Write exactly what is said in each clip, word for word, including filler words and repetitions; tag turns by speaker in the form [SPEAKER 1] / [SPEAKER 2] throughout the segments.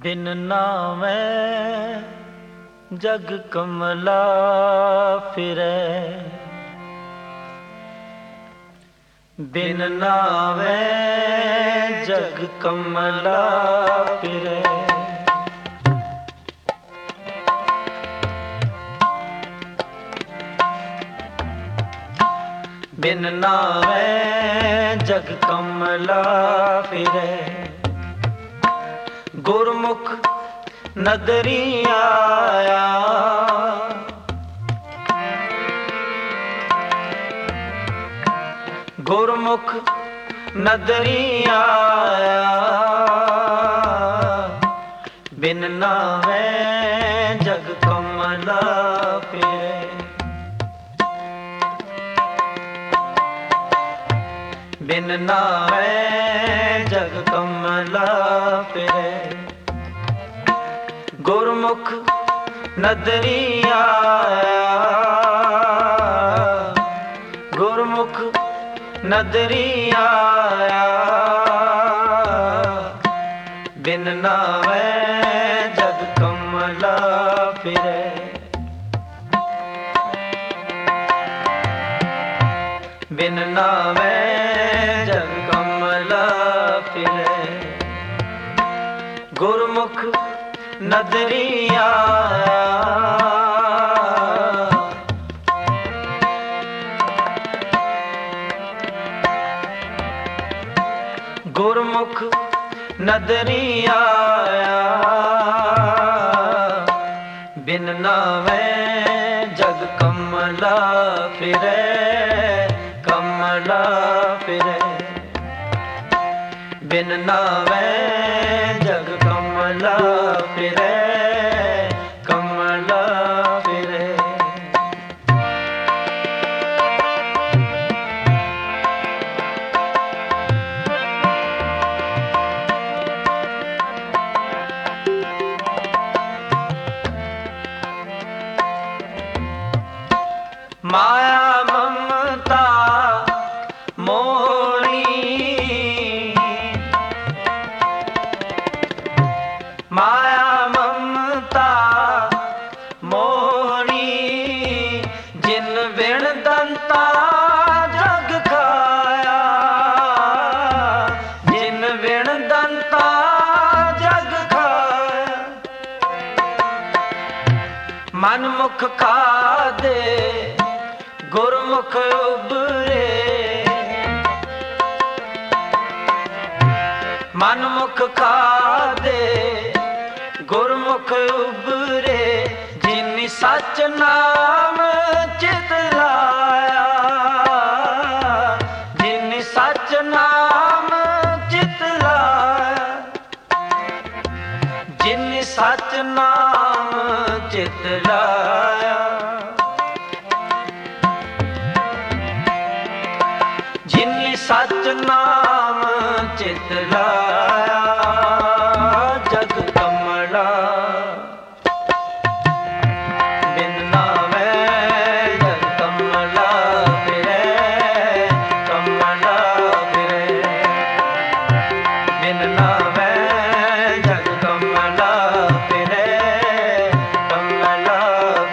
[SPEAKER 1] बिन नामै जग कमला फिरै, बिन नामै जग कमला फिरै। बिन नामै जग कमला फिरै, गुरमुख नदरी आया। गुरमुख नदरी आया, बिन नामै जग कमला फिरै। बिन नामै जग कमला फिरै, गुरमुख नदरी आया। गुरमुख नदरी आया, बिन नामै जग कमला फिरै। बिन नामै जग कमला फिरै, गुरमुख नदरी आया। गुरमुख नदरी आया, बिन नामै जग कमला फिरै। कमला फिरै, बिन नामै जग कमला फिरै। कमला फिरै। माया ममता मोहनी, माया ममता मोहनी, जिन बिन दंता जग खाया। जिन बिन दंता जग खाया, मन मुख खादे गुरमुख उबरे। मन मुख खादे गुरमुख उबरे, जिनि सच नाम चित लाया। जिनि सच नाम चित लाया, जिनि सच नाम चित लाया। जिनि सच नाम चित लाया, जग कमला। बिन नामै जग कमला फिरै। कमला फिरै, बिन नामै जग कमला फिरै। कमला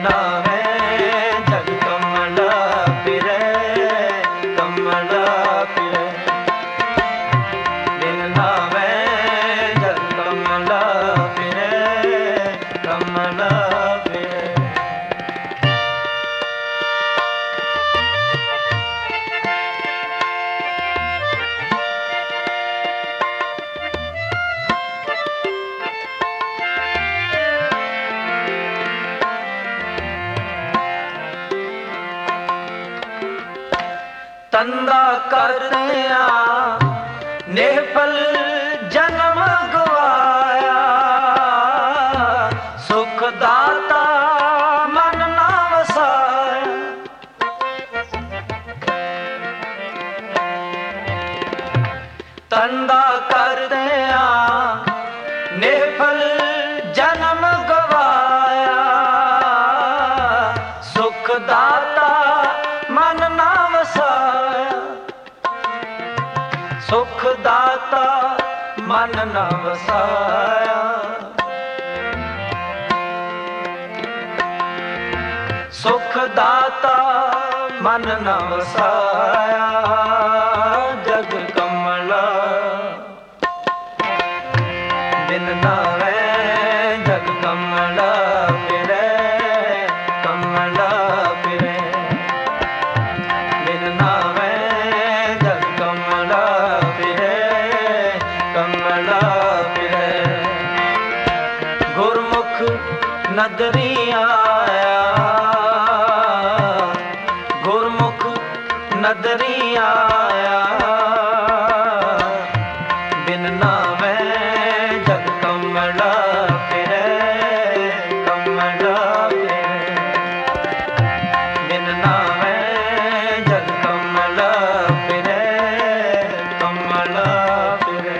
[SPEAKER 1] ਨਾਵੇਂ ਜਗ ਕਮਲਾ ਫਿਰੇ, ਕਮਲਾ ਫਿਰੇ। ਬਿਨ ਨਾਵੇਂ ਜਗ ਕਮਲਾ ਫਿਰੇ, ਕਮਲਾ ਫਿਰੇ। ਤੰਦਾ ਕਰਦਿਆਂ ਨਿਹਫਲ ਜਨਮ ਗਵਾਇਆ, ਸੁਖ ਦਾਤਾ ਮਨ ਨਾ ਵਸਾਇਆ। ਤੰਦਾ ਕਰਦਿਆਂ ਨਿਹਫਲ ਜਨਮ ਗਵਾਇਆ, ਸੁਖ ਦਾਤਾ ਮਨ ਨਾ ਵਸਾਇਆ। ਸੁਖ ਦਾਤਾ ਮਨ ਨਾ ਵਸਾਇਆ। ਸੁਖ ਦਾਤਾ ਮਨ ਨਾ ਵਸਾਇਆ। ਜਗ ਕਮਲਾ ਬਿਨ ਨਾਵੇਂ ਜਗ ਕਮਲਾ ਫਿਰੇ, ਕਮਲਾ ਫਿਰੇ। ਬਿਨ ਨਾਵੇਂ ਜਗ ਕਮਲਾ ਫਿਰੇ, ਕਮਲਾ ਫਿਰੇ। ਗੁਰਮੁਖ ਨਦਰੀ ਆਇਆ, ਗੁਰਮੁਖ ਨਦਰੀ ਆਇਆ। ਬਿਨ ਨਾਵੇਂ ਜਗ ਕਮਲਾ ਫਿਰੇ, ਕਮਲਾ ਫਿਰੇ। ਬਿਨ ਨਾਵੇਂ ਜਗ ਕਮਲਾ ਫਿਰੇ, ਕਮਲਾ ਫਿਰੇ।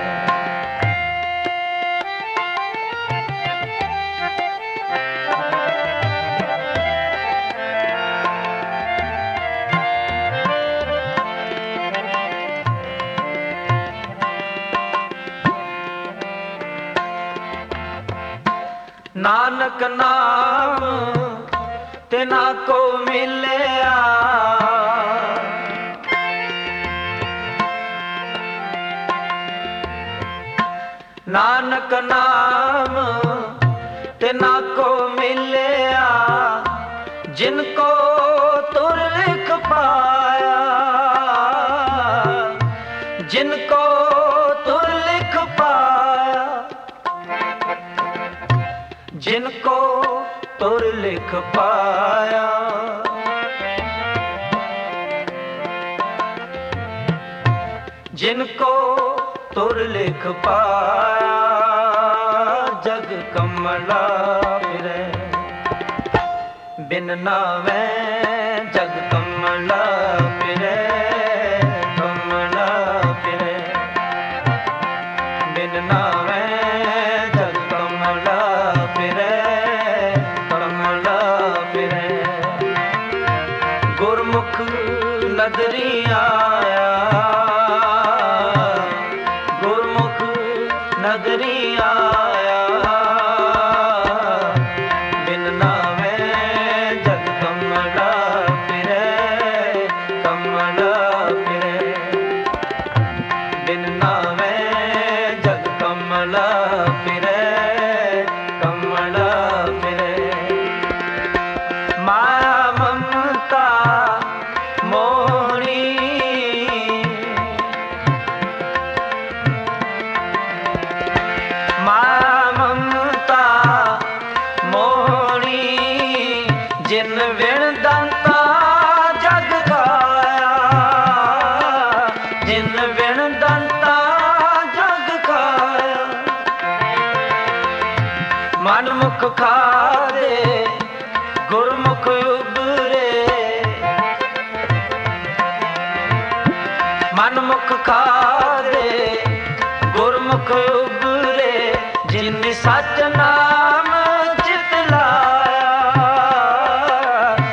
[SPEAKER 1] ਨਾਨਕ ਨਾਮ ਤਿਨਾ ਕੋ ਮਿਲਿਆ, ਨਾਨਕ ਨਾਮ ਤਿਨਾ ਕੋ ਮਿਲਿਆ। ਜਿਨ ਕੋ ਤੁਰ ਲਿਖ ਪਾਇਆ, ਜਿਨ ਕੋ ਤੁਰ ਲਿਖ ਪਾਇਆ। ਜਿਨ ਕੋ ਤੁਰ ਲਿਖ ਪਾਇਆ। ਜਿਨ ਕੋ ਤੁਰ ਲਿਖ ਪਾਇਆ। ਜਗ ਕਮਲਾ ਫਿਰੇ, ਬਿਨ ਨਾਵੇਂ ਜਗ ਕਮਲਾ ਫਿਰੇ, ਕਮਲਾ ਫਿਰੇ। ਬਿਨ ਨਾਵੇਂ ਜਗ ਕਮਲਾ ਫਿਰੇ, ਕਮਲਾ ਫਿਰੇ। ਗੁਰਮੁਖ ਨਦਰੀ ਆਇਆ, ਗੁਰਮੁਖ ਨਦਰੀ ਆਇਆ। ਬਿਨ ਨਾਵੇਂ ਜਗ ਕਮਲਾ ਫਿਰੇ, ਕਮਲਾ ਫਿਰੇ। ਬਿਨ ਨਾਵੇਂ ਜਗ ਕਮਲਾ ਫਿਰੇ, ਕਮਲਾ ਫਿਰੇ। ਮਾਇਆ ਮਮਤਾ ਮੋਹਣੀ, ਮਾਇਆ ਮਮਤਾ ਮੋਹਣੀ। ਜਿਨ ਵਿਣ ਦੰਤਾ ਜਗ ਖਾਇਆ, ਜਿਨ ਵਿਣ ਦੰਤਾ ਜਗ ਖਾਇਆ। ਮਨ ਮੁਖ ਖਾਦੇ ਗੁਰਮੁਖ ਉਬਰੇ, ਮਨ ਮੁਖ ਖਾਦੇ ਗੁਰਮੁਖ ਉਬਰੇ। ਜਿਨ ਸਚ ਨਾਮ ਚਿਤ ਲਾਇਆ,